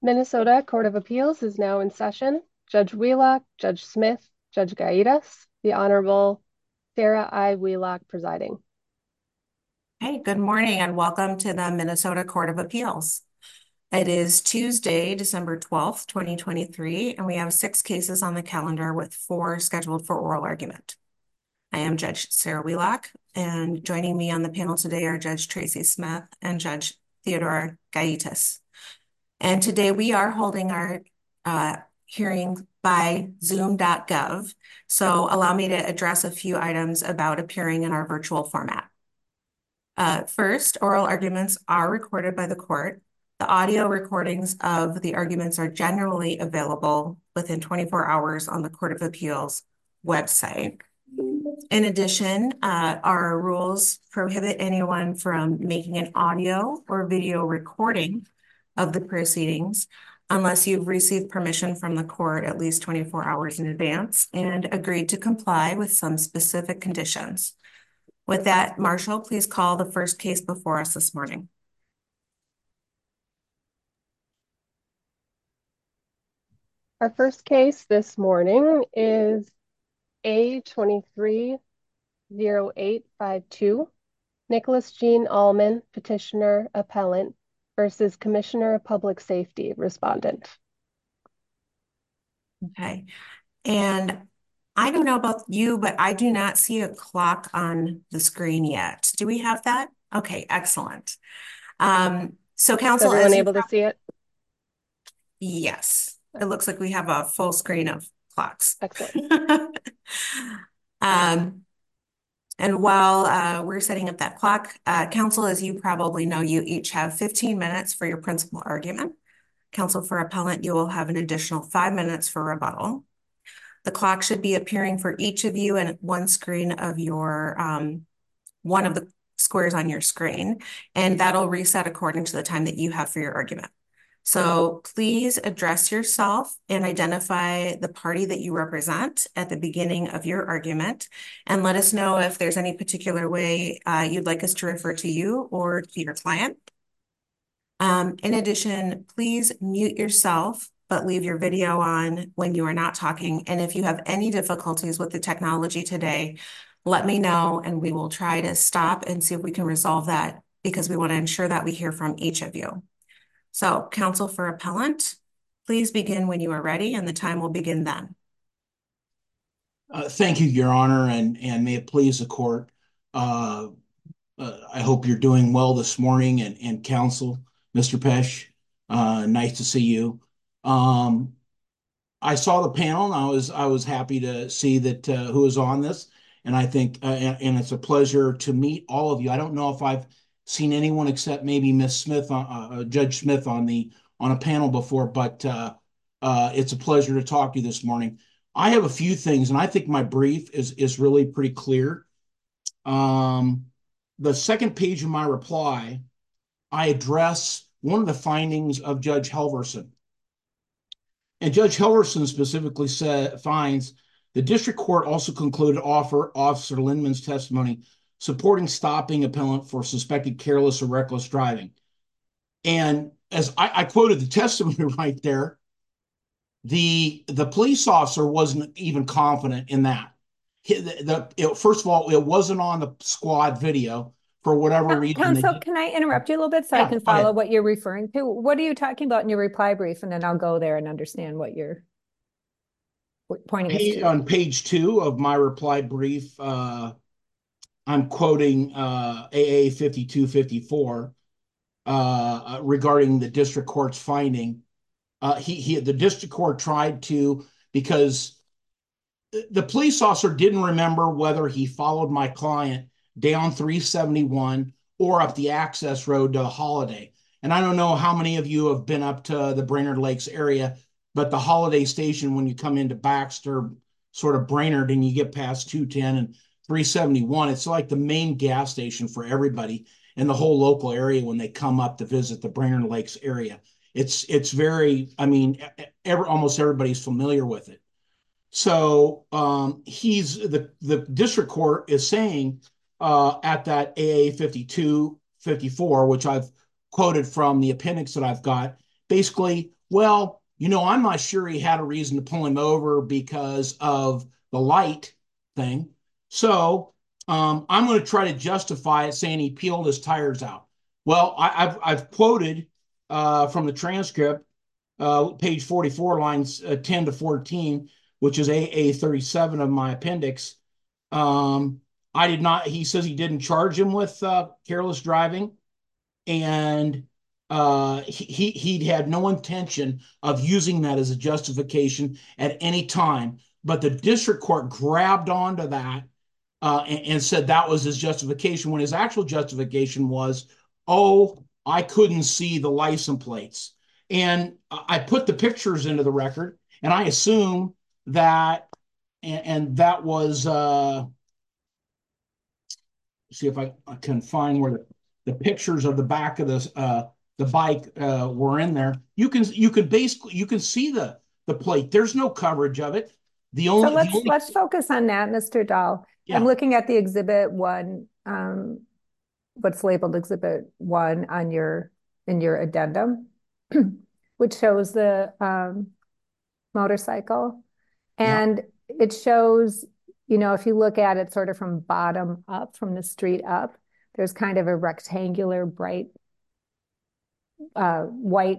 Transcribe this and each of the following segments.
Minnesota Court of Appeals is now in session. Judge Wheelock, Judge Smith, Judge Gaitas, the Honorable Sarah I. Wheelock presiding. Hey, good morning and welcome to the Minnesota Court of Appeals. It is Tuesday, December 12th, 2023, and we have 6 cases on the calendar with 4 scheduled for oral argument. I am Judge Sarah Wheelock, and joining me on the panel today are Judge Tracy Smith and Judge Theodore Gaitas. And today we are holding our hearing by zoom.gov. So allow me to address a few items about appearing in our virtual format. First, oral arguments are recorded by the court. The audio recordings of the arguments are generally available within 24 hours on the Court of Appeals website. In addition, our rules prohibit anyone from making an audio or video recording of the proceedings unless you've received permission from the court at least 24 hours in advance and agreed to comply with some specific conditions. With that, Marshall, please call the first case before us this morning. Our first case this morning is A230852, Nicholas Jean Allman, petitioner, appellant, versus Commissioner of Public Safety, respondent. Okay. And I don't know about you, but I do not see a clock on the screen yet. Do we have that? Okay, excellent. So Is counsel, everyone as you able to see it? yes, it looks like we have a full screen of clocks. Excellent. And while we're setting up that clock, counsel, as you probably know, you each have 15 minutes for your principal argument. Counsel for appellant, you will have an additional 5 minutes for rebuttal. The clock should be appearing for each of you in one screen of your, one of the squares on your screen, and that'll reset according to the time that you have for your argument. So please address yourself and identify the party that you represent at the beginning of your argument, and let us know if there's any particular way you'd like us to refer to you or to your client. In addition, please mute yourself, but leave your video on when you are not talking. And if you have any difficulties with the technology today, let me know and we will try to stop and see if we can resolve that, because we want to ensure that we hear from each of you. So, counsel for appellant, please begin when you are ready and the time will begin then. Thank you, Your Honor, and may it please the court. I hope you're doing well this morning, and counsel, Mr. Pesh, nice to see you. I saw the panel, and I was happy to see that who was on this, and I think and it's a pleasure to meet all of you. I don't know if I've seen anyone except maybe Miss Smith, Judge Smith, on a panel before, but it's a pleasure to talk to you this morning. I have a few things, and I think my brief is really pretty clear. The second page of my reply, I address one of the findings of Judge Helverson. And Judge Helverson specifically finds the district court also concluded Officer Lindman's testimony supporting stopping appellant for suspected careless or reckless driving. And as I quoted the testimony right there, the police officer wasn't even confident in that. First of all, it wasn't on the squad video for whatever reason. Counsel, can I interrupt you a little bit so I can follow what you're referring to? What are you talking about in your reply brief? And then I'll go there and understand what you're pointing us to. On page 2 of my reply brief, I'm quoting AA 5254 regarding the district court's finding. The district court tried to, because the police officer didn't remember whether he followed my client down 371 or up the access road to the Holiday. And I don't know how many of you have been up to the Brainerd Lakes area, but the Holiday station, when you come into Baxter, sort of Brainerd, and you get past 210 and 371, it's like the main gas station for everybody in the whole local area when they come up to visit the Brainerd Lakes area. It's very, I mean, almost everybody's familiar with it. So the district court is saying at that AA 5254, which I've quoted from the appendix that I've got, basically, well, I'm not sure he had a reason to pull him over because of the light thing. So I'm going to try to justify it saying he peeled his tires out. Well, I've quoted from the transcript, page 44, lines 10 to 14, which is AA 37 of my appendix. I did not, he says he didn't charge him with careless driving. And he had no intention of using that as a justification at any time. But the district court grabbed onto that and said that was his justification, when his actual justification was, oh, I couldn't see the license plates. And I put the pictures into the record, and I assume that, and that was, see if I can find where the pictures of the back of the bike were in there. You can basically, you can see the plate. There's no coverage of it. Let's focus on that, Mr. Dahl. Yeah. I'm looking at the exhibit 1, what's labeled exhibit 1 on in your addendum, which shows the motorcycle. And it shows, if you look at it sort of from bottom up, from the street up, there's kind of a rectangular, bright white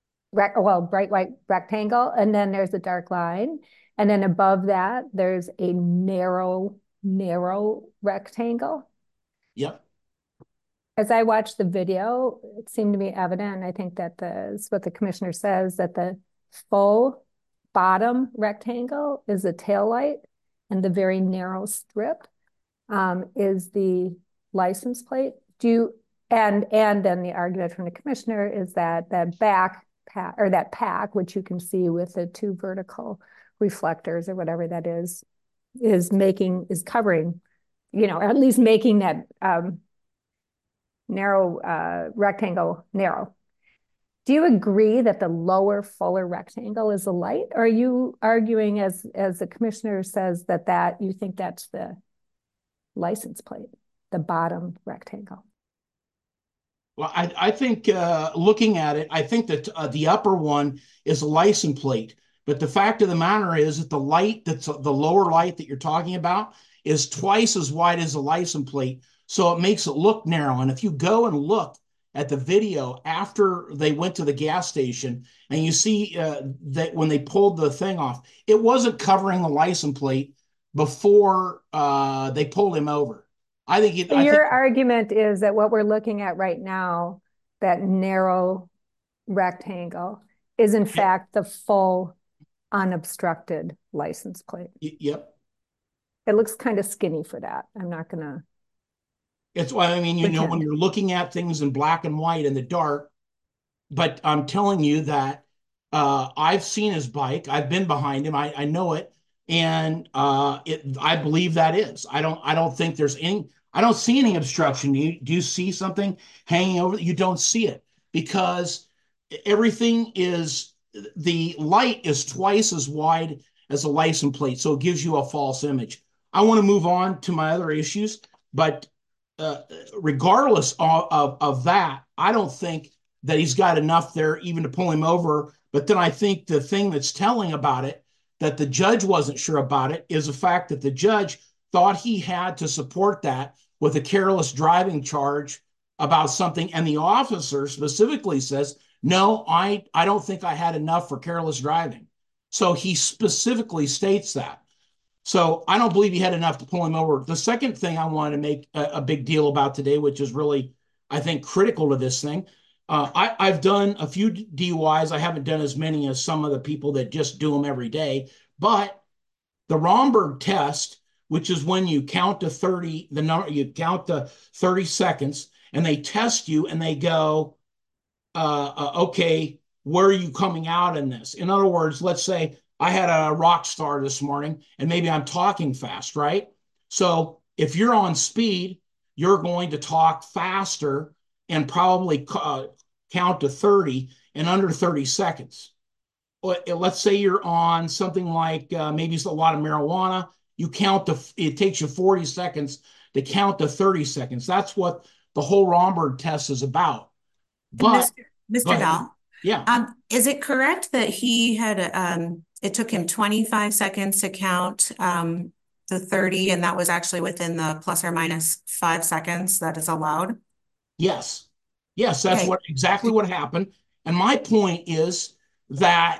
rectangle, and then there's a dark line, and then above that there's a narrow rectangle. Yep. As I watched the video, it seemed to be evident, and I think that is what the commissioner says, that the full bottom rectangle is a taillight, and the very narrow strip is the license plate. And then the argument from the commissioner is that that pack, which you can see with the 2 vertical reflectors or whatever that is covering, or at least making that narrow rectangle narrow. Do you agree that the lower, fuller rectangle is a light? Or are you arguing, as the commissioner says, that you think that's the license plate, the bottom rectangle? Well, I think looking at it, I think that the upper one is a license plate. But the fact of the matter is that the light, that's the lower light that you're talking about, is twice as wide as the license plate. So it makes it look narrow. And if you go and look at the video after they went to the gas station, and you see that when they pulled the thing off, it wasn't covering the license plate before they pulled him over. I think your argument is that what we're looking at right now, that narrow rectangle, is in fact the full unobstructed license plate. Yep. It looks kind of skinny for that. I'm not going to. It's why, I mean, when you're looking at things in black and white in the dark, but I'm telling you that I've seen his bike. I've been behind him. I know it. And I believe that is. I don't think there's any, I don't see any obstruction. Do you see something hanging over? You don't see it, because everything is, the light is twice as wide as a license plate. So it gives you a false image. I want to move on to my other issues, but regardless of that, I don't think that he's got enough there even to pull him over. But then I think the thing that's telling about it, that the judge wasn't sure about it, is the fact that the judge thought he had to support that with a careless driving charge about something. And the officer specifically says, no, I don't think I had enough for careless driving. So he specifically states that. So I don't believe he had enough to pull him over. The second thing I wanted to make a big deal about today, which is really, I think, critical to this thing. I've done a few DUIs. I haven't done as many as some of the people that just do them every day. But the Romberg test, which is when you count to 30, you count to 30 seconds, and they test you and they go, okay, where are you coming out in this? In other words, let's say I had a rock star this morning and maybe I'm talking fast, right? So if you're on speed, you're going to talk faster and probably count to 30 in under 30 seconds. Let's say you're on something like maybe it's a lot of marijuana. It takes you 40 seconds to count to 30 seconds. That's what the whole Romberg test is about. But Mr. Dahl, Yeah. Is it correct that he had, it took him 25 seconds to count the 30, and that was actually within the plus or minus 5 seconds that is allowed? Yes. Yes, that's Okay. exactly what happened. And my point is that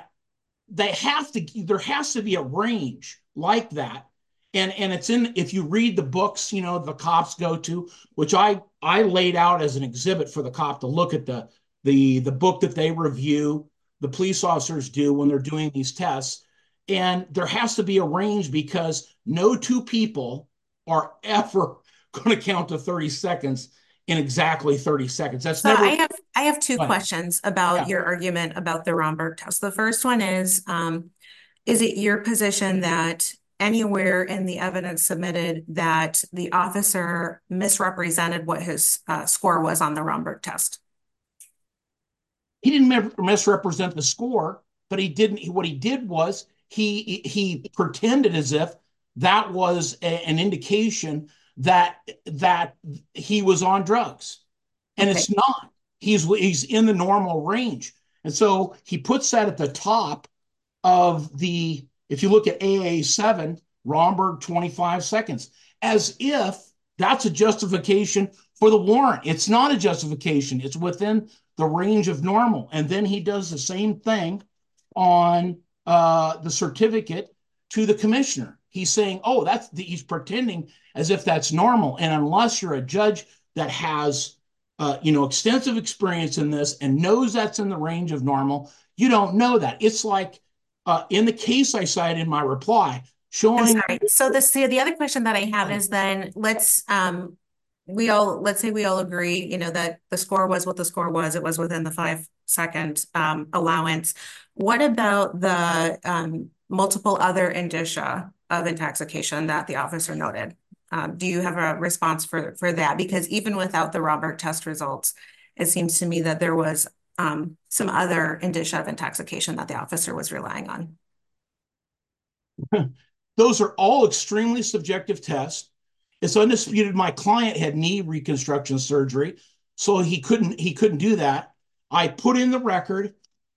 there has to be a range like that. And it's in, if you read the books, the cops go to, which I laid out as an exhibit for the cop to look at the book that they review, the police officers do when they're doing these tests. And there has to be a range because no two people are ever going to count to 30 seconds in exactly 30 seconds. That's So never. I have two Right. questions about Yeah. your argument about the Romberg test. The first one is it your position that anywhere in the evidence submitted that the officer misrepresented what his score was on the Romberg test? He didn't misrepresent the score, but he didn't. What he did was he pretended as if that was an indication that he was on drugs, and Okay. it's not. He's in the normal range, and so he puts that at the top of the. If you look at AA7, Romberg 25 seconds, as if that's a justification for the warrant. It's not a justification. It's within the range of normal. And then he does the same thing on the certificate to the commissioner. He's saying, oh, he's pretending as if that's normal. And unless you're a judge that has, extensive experience in this and knows that's in the range of normal, you don't know that. It's like in the case I cited in my reply, I'm showing. sorry. So the other question that I have is then let's say we all agree, that the score was what the score was. It was within the 5 second allowance. What about the multiple other indicia of intoxication that the officer noted? Do you have a response for that? Because even without the Romberg test results, it seems to me that there was some other indicia of intoxication that the officer was relying on. Those are all extremely subjective tests. It's undisputed my client had knee reconstruction surgery, so he couldn't do that. I put in the record.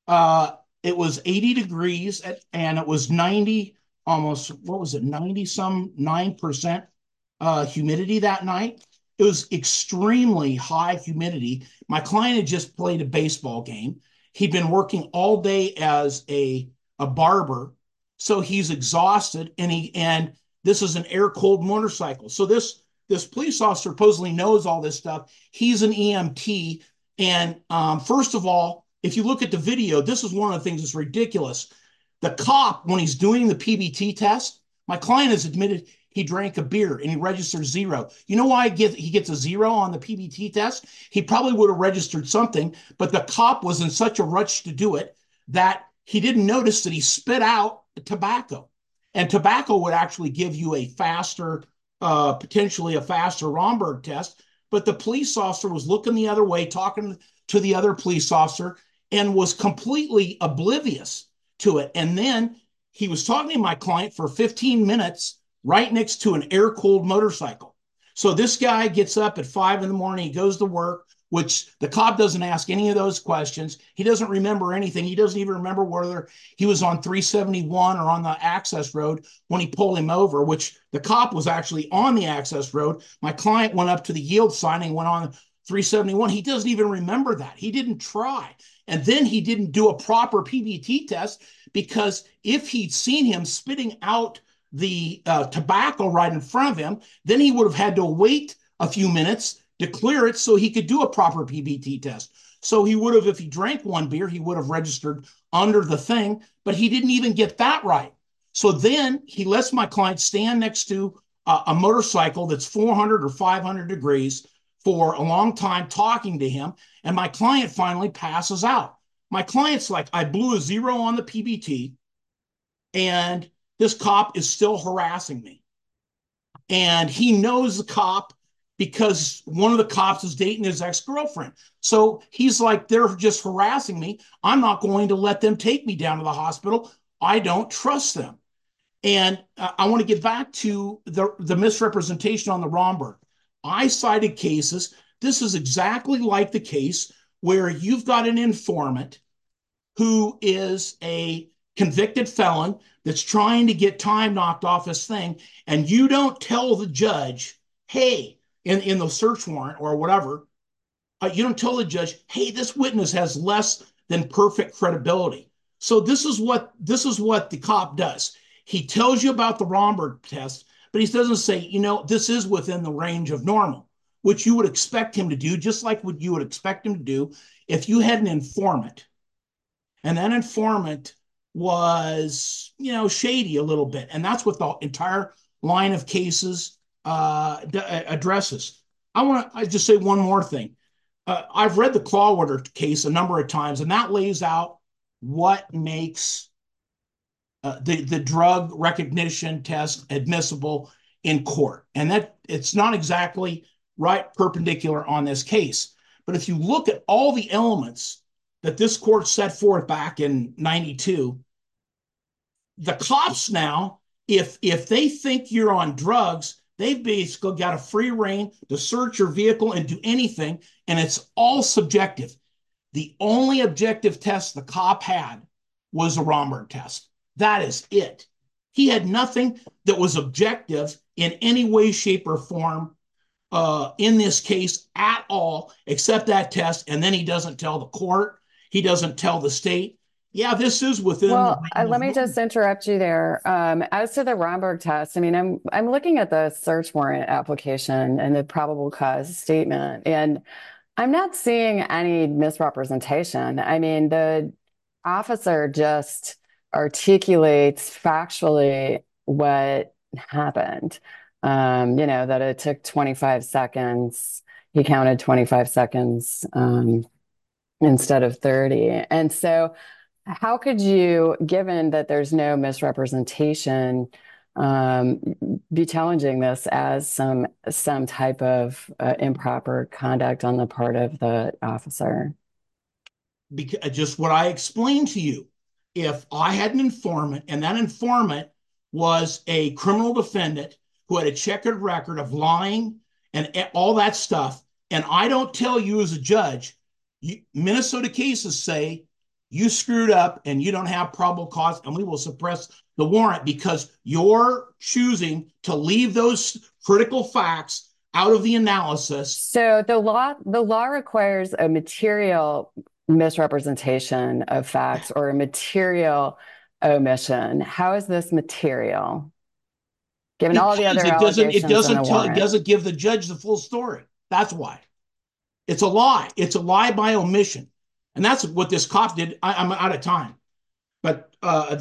It was 80 degrees and it was 90, almost, what was it, 90 some 9% humidity that night. It was extremely high humidity. My client had just played a baseball game. He'd been working all day as a barber, so he's exhausted, and this is an air cooled motorcycle. So this police officer supposedly knows all this stuff. He's an EMT, and first of all, if you look at the video, this is one of the things that's ridiculous. The cop, when he's doing the PBT test, my client has admitted he drank a beer and he registered 0. You know why he gets a 0 on the PBT test? He probably would have registered something, but the cop was in such a rush to do it that he didn't notice that he spit out tobacco. And tobacco would actually give you a faster, potentially a faster Romberg test. But the police officer was looking the other way, talking to the other police officer, and was completely oblivious to it. And then he was talking to my client for 15 minutes right next to an air cooled motorcycle. So this guy gets up at 5 in the morning, he goes to work, which the cop doesn't ask any of those questions. He doesn't remember anything. He doesn't even remember whether he was on 371 or on the access road when he pulled him over, which the cop was actually on the access road. My client went up to the yield sign and went on 371. He doesn't even remember that. He didn't try. And then he didn't do a proper PBT test because if he'd seen him spitting out the tobacco right in front of him, then he would have had to wait a few minutes to clear it so he could do a proper PBT test. So he would have, if he drank one beer, he would have registered under the thing, but he didn't even get that right. So then he lets my client stand next to a motorcycle that's 400 or 500 degrees for a long time talking to him. And my client finally passes out. My client's like, I blew a 0 on the PBT and this cop is still harassing me. And he knows the cop because one of the cops is dating his ex-girlfriend. So he's like, they're just harassing me. I'm not going to let them take me down to the hospital. I don't trust them. And I want to get back to the misrepresentation on the Romberg. I cited cases. This is exactly like the case where you've got an informant who is a convicted felon that's trying to get time knocked off his thing, and you don't tell the judge, hey, in the search warrant or whatever, you don't tell the judge, hey, this witness has less than perfect credibility. So this is what the cop does. He tells you about the Romberg test, but he doesn't say, this is within the range of normal, which you would expect him to do, just like what you would expect him to do if you had an informant, and that informant was, shady a little bit. And that's what the entire line of cases addresses. I just say one more thing. I've read the Clawwater case a number of times, and that lays out what makes the drug recognition test admissible in court. And that it's not exactly right perpendicular on this case. But if you look at all the elements that this court set forth back in 92, the cops now, if they think you're on drugs, they've basically got a free rein to search your vehicle and do anything, and it's all subjective. The only objective test the cop had was a Romberg test. That is it. He had nothing that was objective in any way, shape, or form in this case at all, except that test. And then he doesn't tell the court. He doesn't tell the state. Yeah, this is within. Well, let me just interrupt you there. As to the Romberg test, I mean, I'm looking at the search warrant application and the probable cause statement, and I'm not seeing any misrepresentation. I mean, the officer just articulates factually what happened. That it took 25 seconds. He counted 25 seconds instead of 30. And so how could you, given that there's no misrepresentation, be challenging this as some type of improper conduct on the part of the officer? Because just what I explained to you. If I had an informant and that informant was a criminal defendant who had a checkered record of lying and all that stuff, and I don't tell you as a judge, Minnesota cases say you screwed up and you don't have probable cause, and we will suppress the warrant because you're choosing to leave those critical facts out of the analysis. So the law requires a material misrepresentation of facts or a material omission. How is this material? Given all the other allegations it doesn't give the judge the full story. That's why. It's a lie. It's a lie by omission. And that's what this cop did. I'm out of time. But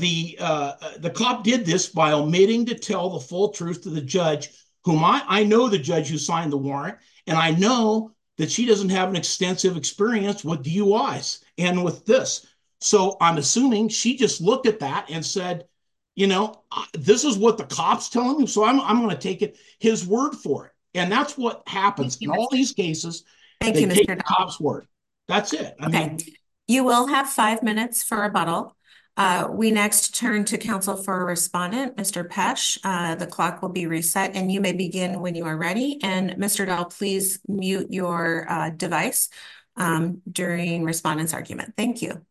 the cop did this by omitting to tell the full truth to the judge, whom I know the judge who signed the warrant, and I know that she doesn't have an extensive experience with DUIs and with this. So I'm assuming she just looked at that and said, this is what the cop's telling me, so I'm going to take his word for it. And that's what happens in all these cases. They take the cop's word. That's it. Okay. You will have 5 minutes for rebuttal. We next turn to counsel for a respondent, Mr. Pesh. The clock will be reset and you may begin when you are ready. And Mr. Dahl, please mute your device during respondent's argument. Thank you.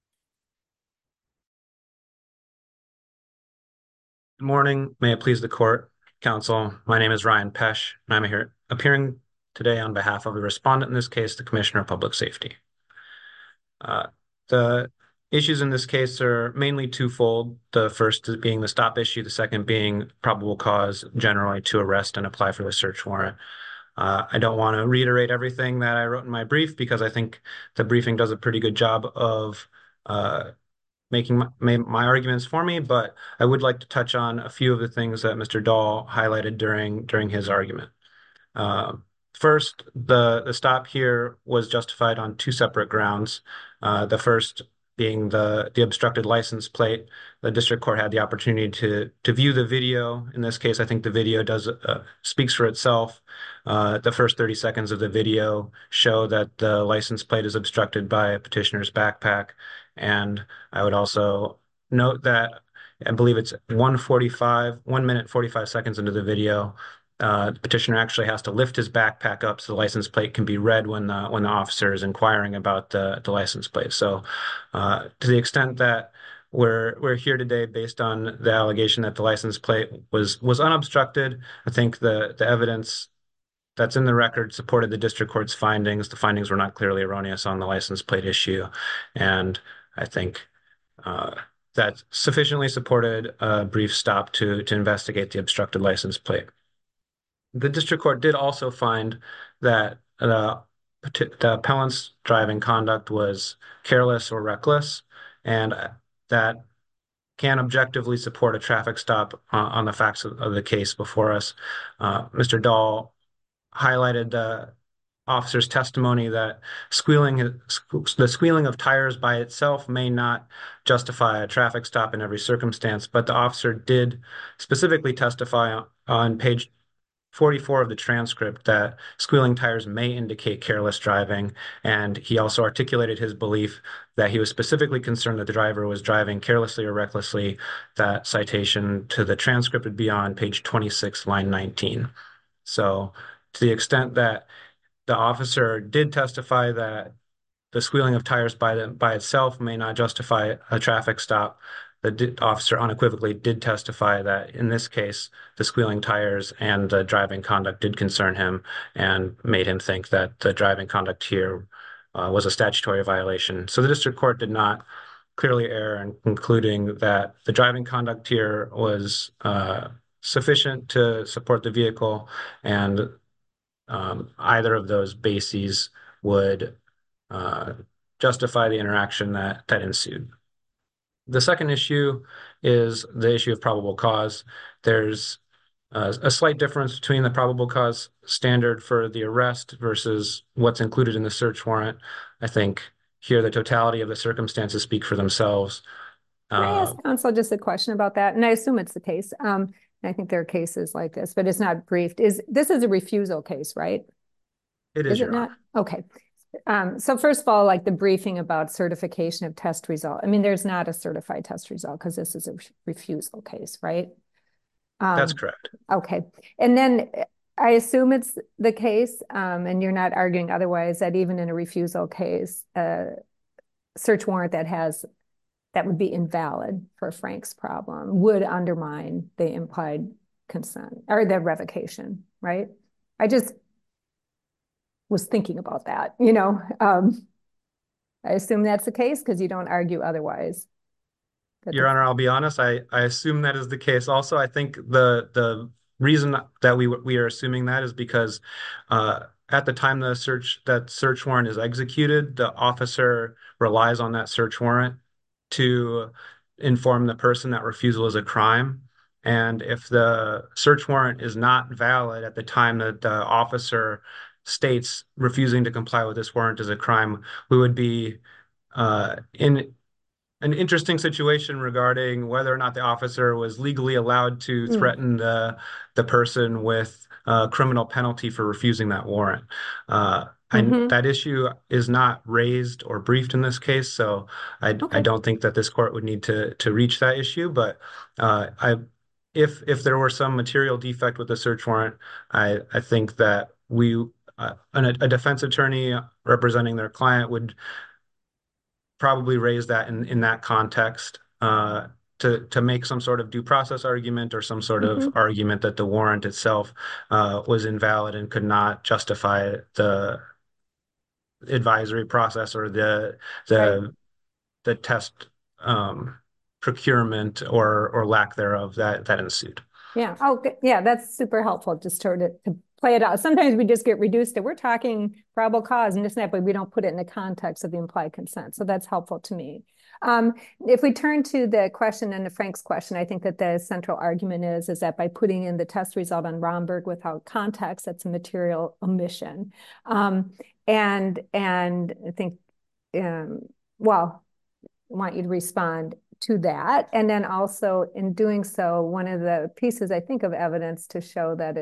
Good morning. May it please the court, counsel. My name is Ryan Pesh, and I'm here appearing today on behalf of the respondent in this case, the Commissioner of Public Safety. The issues in this case are mainly twofold. The first is being the stop issue, the second being probable cause generally to arrest and apply for the search warrant. I don't want to reiterate everything that I wrote in my brief because I think the briefing does a pretty good job of making my arguments for me, but I would like to touch on a few of the things that Mr. Dahl highlighted during his argument. First, the stop here was justified on two separate grounds. The first being the obstructed license plate. The district court had the opportunity to view the video. In this case, I think the video speaks for itself. The first 30 seconds of the video show that the license plate is obstructed by a petitioner's backpack. And I would also note that I believe it's 1 minute 45 seconds into the video The petitioner actually has to lift his backpack up so the license plate can be read when the officer is inquiring about the license plate. So, to the extent that we're here today based on the allegation that the license plate was unobstructed, I think the evidence that's in the record supported the district court's findings. The findings were not clearly erroneous on the license plate issue, and I think that sufficiently supported a brief stop to investigate the obstructed license plate. The district court did also find that the appellant's driving conduct was careless or reckless, and that can objectively support a traffic stop on the facts of the case before us. Mr. Dahl highlighted the officer's testimony that the squealing of tires by itself may not justify a traffic stop in every circumstance, but the officer did specifically testify on page 44 of the transcript that squealing tires may indicate careless driving, and he also articulated his belief that he was specifically concerned that the driver was driving carelessly or recklessly. That citation to the transcript would be on page 26, line 19. So to the extent that the officer did testify that the squealing of tires by itself may not justify a traffic stop, the officer unequivocally did testify that in this case, the squealing tires and the driving conduct did concern him and made him think that the driving conduct here was a statutory violation. So the district court did not clearly err in concluding that the driving conduct here was sufficient to support the vehicle, and either of those bases would justify the interaction that ensued. The second issue is the issue of probable cause. There's a slight difference between the probable cause standard for the arrest versus what's included in the search warrant. I think here the totality of the circumstances speak for themselves. Can I ask counsel just a question about that? And I assume it's the case. I think there are cases like this, but it's not briefed. This is a refusal case, right? It is, Your Honor. Okay. So first of all, like the briefing about certification of test result. I mean, there's not a certified test result because this is a refusal case, right? That's correct. Okay. And then I assume it's the case, and you're not arguing otherwise, that even in a refusal case, search warrant that would be invalid for Frank's problem would undermine the implied consent or the revocation, right? I just was thinking about that, I assume that's the case because you don't argue otherwise. Your Honor, I'll be honest, I assume that is the case also. I think the reason that we are assuming that is because at the time that search warrant is executed, the officer relies on that search warrant to inform the person that refusal is a crime. And if the search warrant is not valid at the time that the officer states refusing to comply with this warrant is a crime, we would be in an interesting situation regarding whether or not the officer was legally allowed to threaten the person with a criminal penalty for refusing that warrant. That issue is not raised or briefed in this case, so I don't think that this court would need to reach that issue. But if there were some material defect with the search warrant, I think that a defense attorney representing their client would probably raise that in that context to make some sort of due process argument or some sort of argument that the warrant itself was invalid and could not justify the advisory process or the test procurement or lack thereof that ensued. Yeah. Oh, yeah. That's super helpful. Just to play it out. Sometimes we just get reduced to we're talking probable cause and this and that, but we don't put it in the context of the implied consent. So that's helpful to me. If we turn to the question and to Frank's question, I think that the central argument is that by putting in the test result on Romberg without context, that's a material omission. And I think, well, I want you to respond to that. And then also in doing so, one of the pieces I think of evidence to show that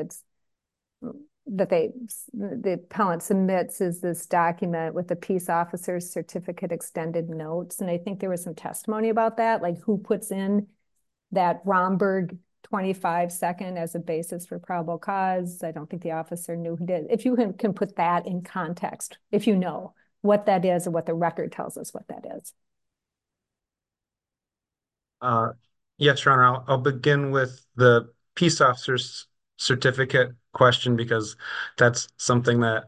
the appellant submits is this document with the peace officer's certificate extended notes. And I think there was some testimony about that, like who puts in that Romberg 25-second as a basis for probable cause. I don't think the officer knew who did. If you can put that in context, if you know what that is or what the record tells us what that is. Yes, Your Honor, I'll begin with the peace officer's certificate question because that's something that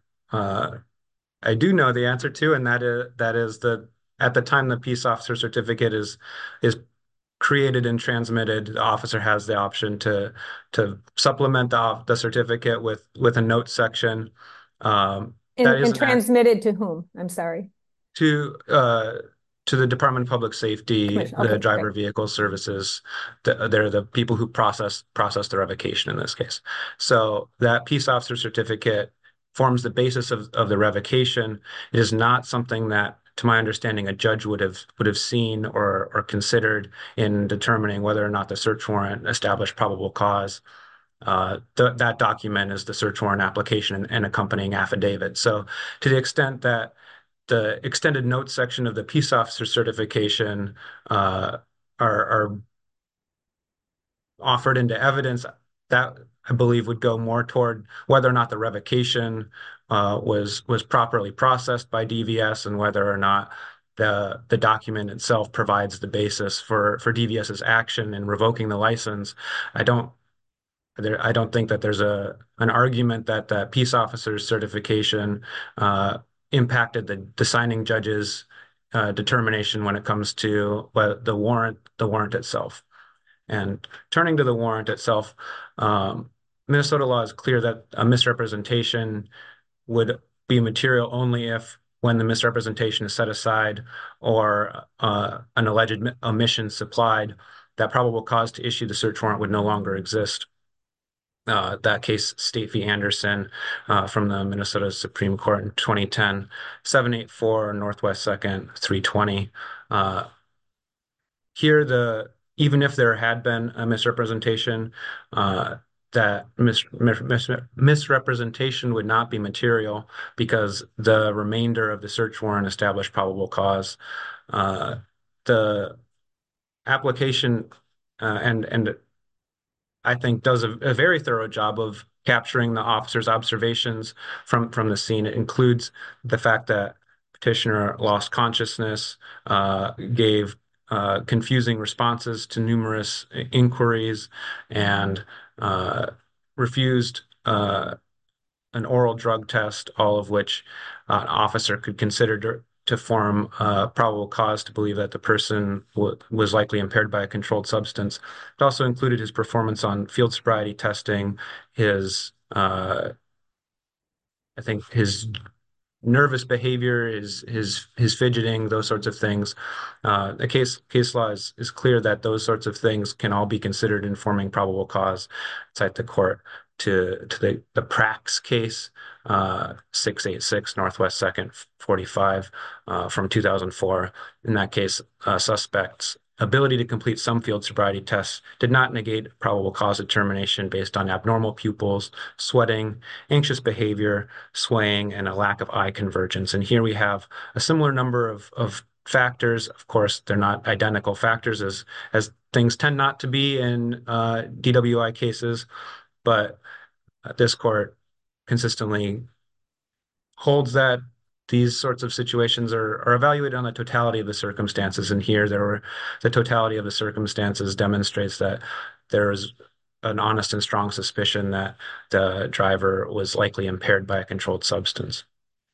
I do know the answer to, and that is that at the time the peace officer certificate is created and transmitted, the officer has the option to supplement the certificate with a note section. And transmitted to whom? I'm sorry. To the Department of Public Safety, Okay, the Driver great. Vehicle Services. They're the people who process the revocation in this case. So that peace officer certificate forms the basis of the revocation. It is not something that, to my understanding, a judge would have seen or considered in determining whether or not the search warrant established probable cause. That document is the search warrant application and accompanying affidavit. So to the extent that the extended notes section of the peace officer certification are offered into evidence, that I believe would go more toward whether or not the revocation was properly processed by DVS and whether or not the document itself provides the basis for DVS's action in revoking the license. I don't think that there's an argument that the peace officer's certification impacted the deciding judge's determination when it comes to the warrant itself. And turning to the warrant itself, Minnesota law is clear that a misrepresentation would be material only if, when the misrepresentation is set aside or an alleged omission supplied, that probable cause to issue the search warrant would no longer exist. That case, State v. Anderson, from the Minnesota Supreme Court in 2010, 784 Northwest 2nd, 320. Here, even if there had been a misrepresentation, that misrepresentation would not be material because the remainder of the search warrant established probable cause. The application and I think does a very thorough job of capturing the officer's observations from the scene. It includes the fact that petitioner lost consciousness, gave confusing responses to numerous inquiries, and refused an oral drug test, all of which an officer could consider to form probable cause to believe that the person was likely impaired by a controlled substance. It also included his performance on field sobriety testing, I think his nervous behavior, his fidgeting, those sorts of things. The case law is clear that those sorts of things can all be considered in forming probable cause. Cite the court to the Prax case, 686 Northwest 2nd, 45 from 2004. In that case, suspects' ability to complete some field sobriety tests did not negate probable cause determination based on abnormal pupils, sweating, anxious behavior, swaying, and a lack of eye convergence. And here we have a similar number of factors. Of course, they're not identical factors as things tend not to be in DWI cases, but this court consistently holds that these sorts of situations are evaluated on the totality of the circumstances. And here the totality of the circumstances demonstrates that there is an honest and strong suspicion that the driver was likely impaired by a controlled substance.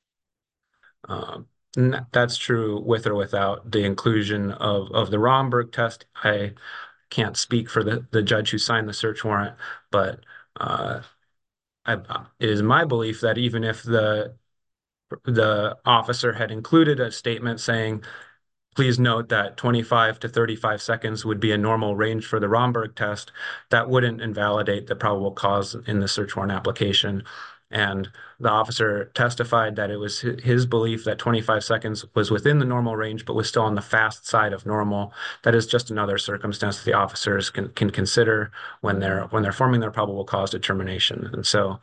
And that's true with or without the inclusion of the Romberg test. I can't speak for the judge who signed the search warrant, but it is my belief that even if the officer had included a statement saying, please note that 25 to 35 seconds would be a normal range for the Romberg test, that wouldn't invalidate the probable cause in the search warrant application. And the officer testified that it was his belief that 25 seconds was within the normal range, but was still on the fast side of normal. That is just another circumstance that the officers can consider when they're forming their probable cause determination. And so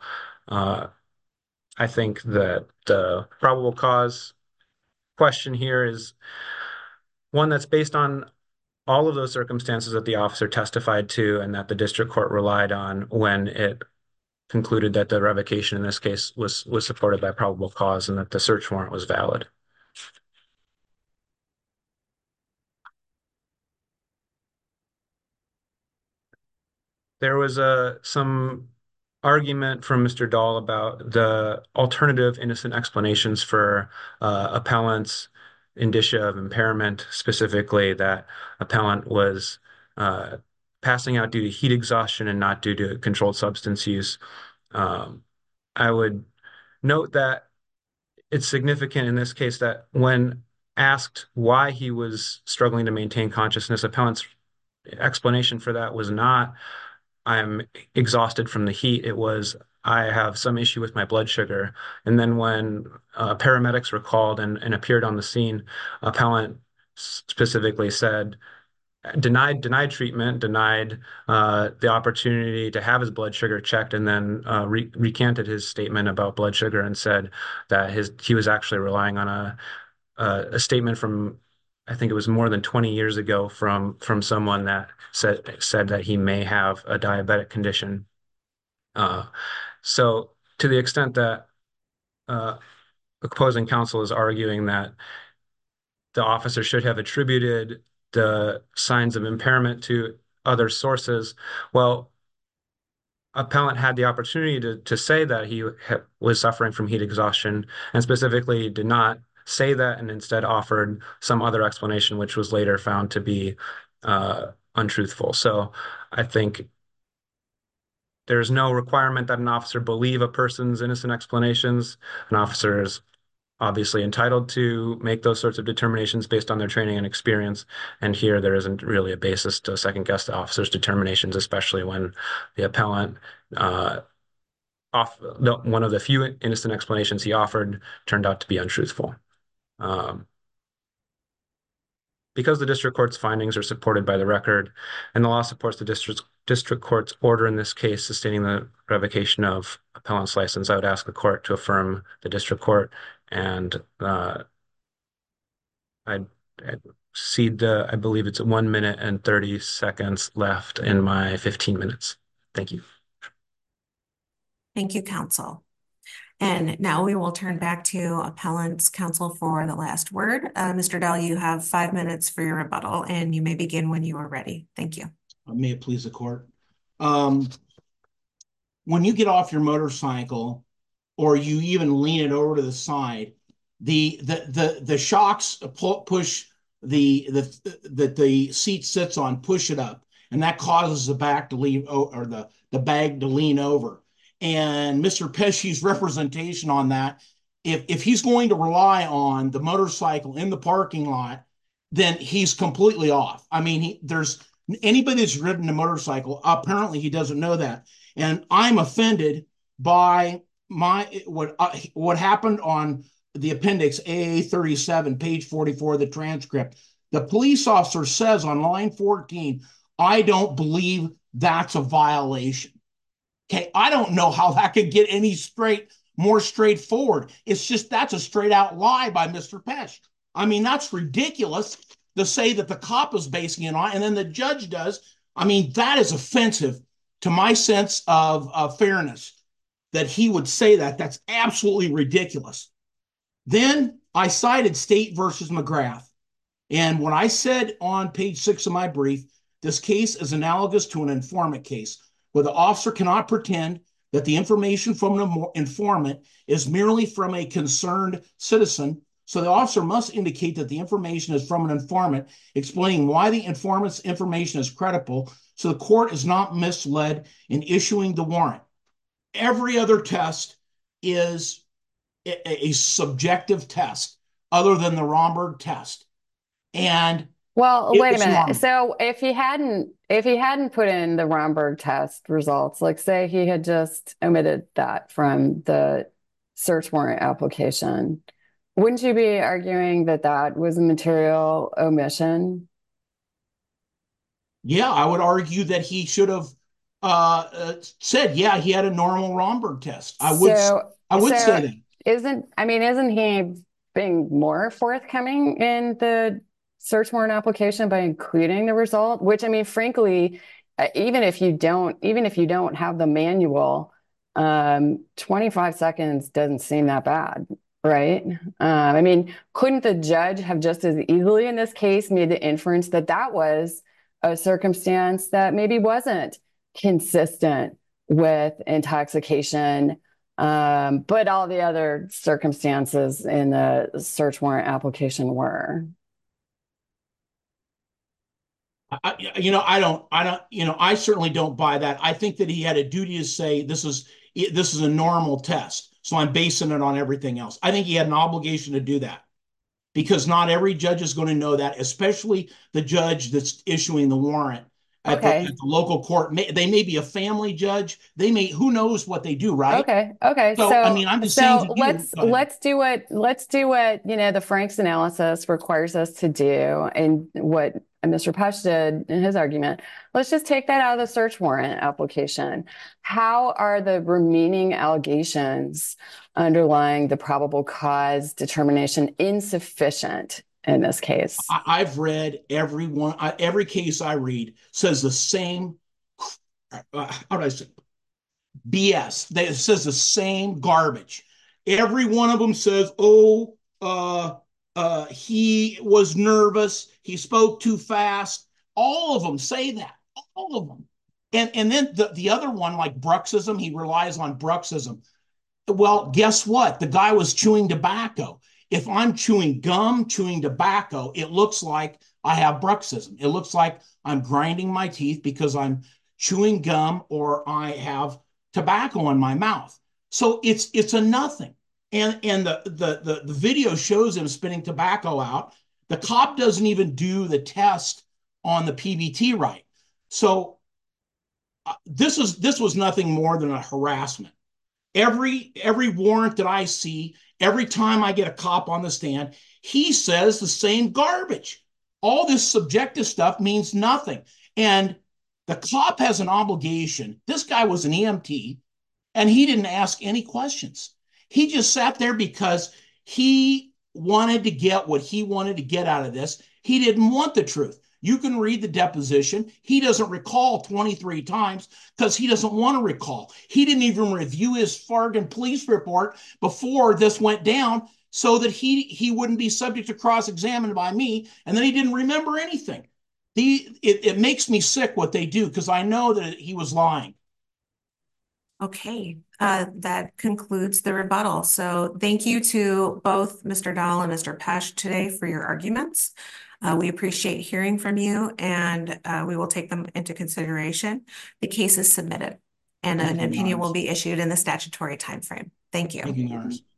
I think that the probable cause question here is one that's based on all of those circumstances that the officer testified to and that the district court relied on when it concluded that the revocation in this case was supported by probable cause and that the search warrant was valid. There was some argument from Mr. Dahl about the alternative innocent explanations for appellant's indicia of impairment, specifically that appellant was passing out due to heat exhaustion and not due to controlled substance use. I would note that it's significant in this case that when asked why he was struggling to maintain consciousness, appellant's explanation for that was not, I'm exhausted from the heat. It was, I have some issue with my blood sugar. And then when paramedics were called and appeared on the scene, appellant specifically said, denied treatment, denied the opportunity to have his blood sugar checked, and then recanted his statement about blood sugar and said that he was actually relying on a statement from, I think it was more than 20 years ago, from someone that said that he may have a diabetic condition. So to the extent that opposing counsel is arguing that the officer should have attributed the signs of impairment to other sources, well, appellant had the opportunity to say that he was suffering from heat exhaustion and specifically did not say that and instead offered some other explanation, which was later found to be untruthful. So I think there's no requirement that an officer believe a person's innocent explanations. An officer is obviously entitled to make those sorts of determinations based on their training and experience. And here there isn't really a basis to second guess the officer's determinations, especially when the appellant, one of the few innocent explanations he offered turned out to be untruthful. Because the district court's findings are supported by the record and the law supports the district court's order in this case sustaining the revocation of appellant's license, I would ask the court to affirm the district court, and I'd cede I believe it's 1 minute and 30 seconds left in my 15 minutes. Thank you. Thank you, counsel. And now we will turn back to appellant's counsel for the last word. Mr. Dahl, you have 5 minutes for your rebuttal, and you may begin when you are ready. Thank you. May it please the court. When you get off your motorcycle or you even lean it over to the side, the shocks push the seat sits on, push it up, and that causes the back to lean, or the bag to lean over. And Mr. Pesci's representation on that, if he's going to rely on the motorcycle in the parking lot, then he's completely off. I mean, there's anybody that's ridden a motorcycle, apparently he doesn't know that. And I'm offended by what happened on the appendix AA 37, page 44 of the transcript. The police officer says on line 14, I don't believe that's a violation. Okay, I don't know how that could get any more straightforward. It's just, that's a straight out lie by Mr. Pesci. I mean, that's ridiculous to say that the cop is basing it on, and then the judge does. I mean, that is offensive to my sense of fairness, that he would say that. That's absolutely ridiculous. Then I cited State versus McGrath. And when I said on page 6 of my brief, this case is analogous to an informant case, where the officer cannot pretend that the information from an informant is merely from a concerned citizen. So the officer must indicate that the information is from an informant, explaining why the informant's information is credible, so the court is not misled in issuing the warrant. Every other test is a subjective test other than the Romberg test. And well, wait a minute. Normal. So if he hadn't put in the Romberg test results, like say he had just omitted that from the search warrant application, wouldn't you be arguing that that was a material omission? Yeah, I would argue that he should have said, yeah, he had a normal Romberg test. I would say that. Isn't he being more forthcoming in the search warrant application by including the result, which, I mean, frankly, even if you don't have the manual, 25 seconds doesn't seem that bad, right? I mean, couldn't the judge have just as easily in this case made the inference that that was a circumstance that maybe wasn't consistent with intoxication, but all the other circumstances in the search warrant application were? I certainly don't buy that. I think that he had a duty to say this is a normal test, so I'm basing it on everything else. I think he had an obligation to do that because not every judge is going to know that, especially the judge that's issuing the warrant at the local court. They may be a family judge. They may, who knows what they do, right? Okay. So I mean, I'm just saying to you, let's do what the Franks analysis requires us to do, and what Mr. Pesh did in his argument. Let's just take that out of the search warrant application. How are the remaining allegations underlying the probable cause determination insufficient in this case? I've read every case I read says the same. How do I say? BS. It says the same garbage. Every one of them says, he was nervous. He spoke too fast. All of them say that. All of them. And then the other one, like bruxism, he relies on bruxism. Well, guess what? The guy was chewing tobacco. If I'm chewing gum, chewing tobacco, it looks like I have bruxism. It looks like I'm grinding my teeth because I'm chewing gum or I have tobacco in my mouth. So it's a nothing. And the video shows him spitting tobacco out. The cop doesn't even do the test on the PBT right. So this was nothing more than a harassment. Every warrant that I see, every time I get a cop on the stand, he says the same garbage. All this subjective stuff means nothing. And the cop has an obligation. This guy was an EMT, and he didn't ask any questions. He just sat there because he wanted to get what he wanted to get out of this. He didn't want the truth. You can read the deposition. He doesn't recall 23 times because he doesn't want to recall. He didn't even review his Fargan police report before this went down so that he wouldn't be subject to cross-examination by me, and then he didn't remember anything. It makes me sick what they do because I know that he was lying. Okay, that concludes the rebuttal. So thank you to both Mr. Dahl and Mr. Pesh today for your arguments. We appreciate hearing from you, and we will take them into consideration. The case is submitted, and an opinion will be issued in the statutory timeframe. Thank you. Thank you, Norris.